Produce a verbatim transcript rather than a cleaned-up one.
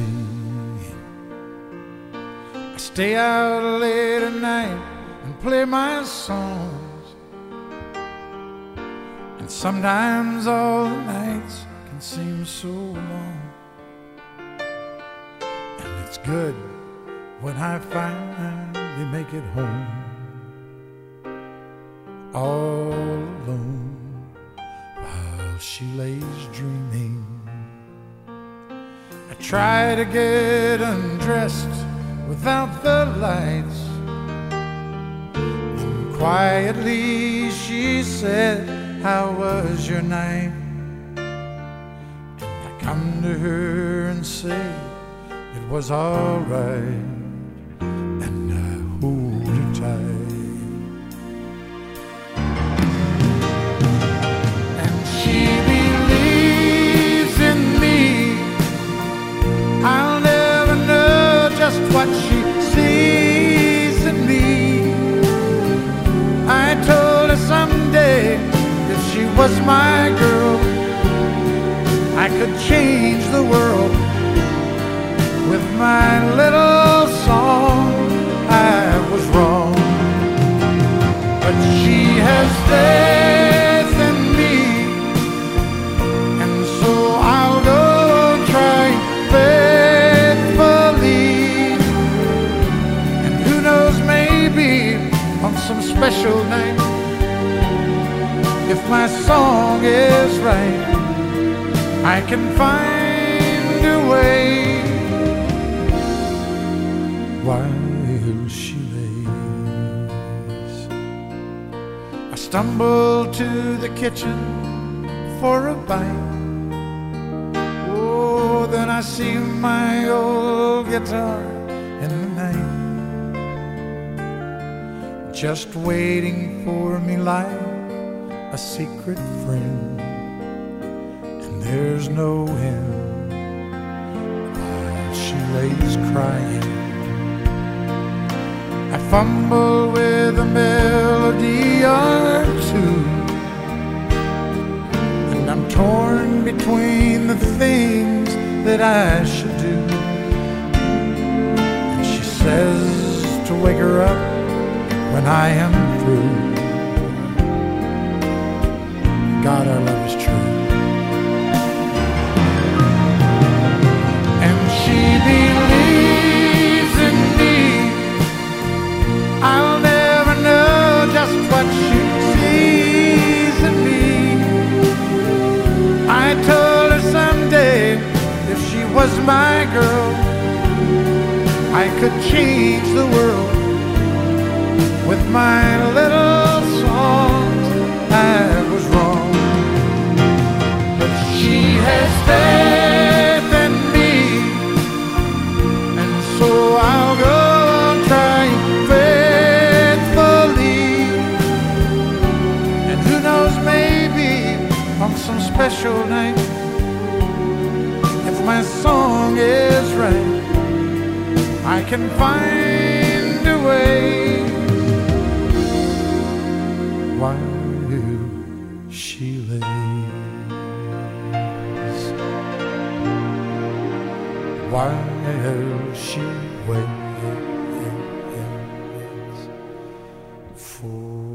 me. I stay out late at night and play my songs, and sometimes all the nights can seem so long. And it's good when I finally make it home, all alone while she lays dreaming. I try to get undressed without the lights, and quietly she said, "How was your night?" And I come to her and say it was all right, and I hold her tight. And she believes in me. I'll never know just what she sees in me. I told her someday if she was my girl, I could change the world with my little song. I was wrong, but she has faith in me, and so I'll go try faithfully. And who knows, maybe on some special night, if my song is right, I can find a way while she lays. I stumble to the kitchen for a bite. Oh, then I see my old guitar in the night, just waiting for me like a secret friend. And there's no end while she lays crying. I fumble with a melody or two, and I'm torn between the things that I should do. And she says to wake her up when I am through. God, our love is true. And she believes in me. I'll never know just what she sees in me. I told her someday if she was my girl, I could change the world with my little songs. I was wrong, but she has faith in me, and so I'll go on trying faithfully. And who knows, maybe on some special night, if my song is right, I can find a way while she lays, while she waits for